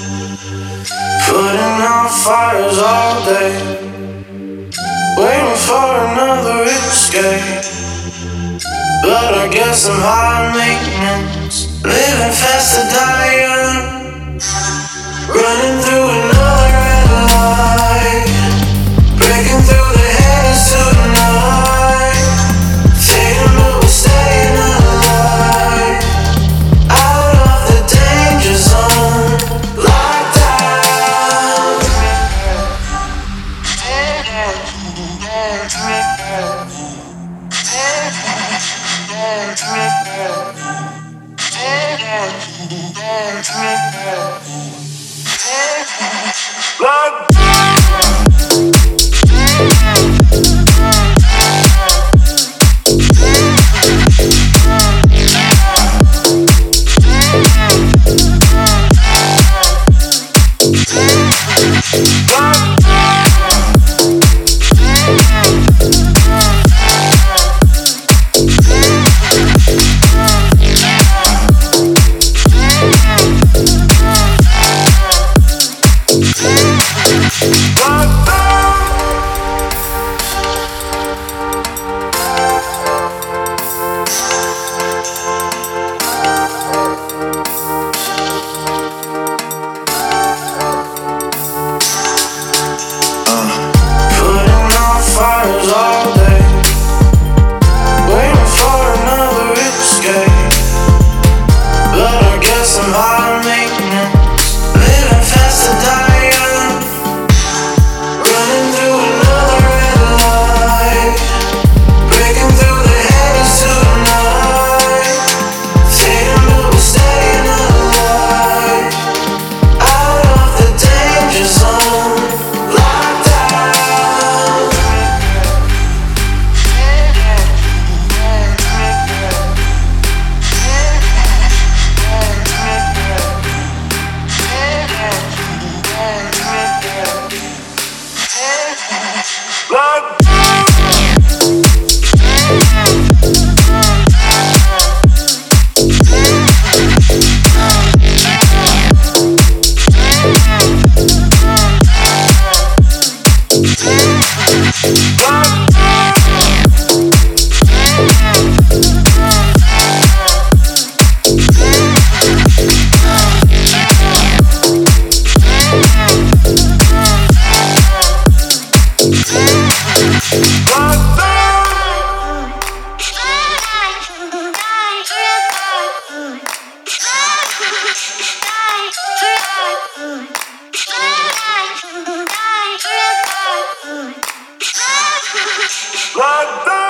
Putting out fires all day, waiting for another escape. But I guess I'm high maintenance, living fast to die young, running through another red light, breaking through the haze tonight, fading but we're staying alive, out of the danger zone, locked down. Locked down.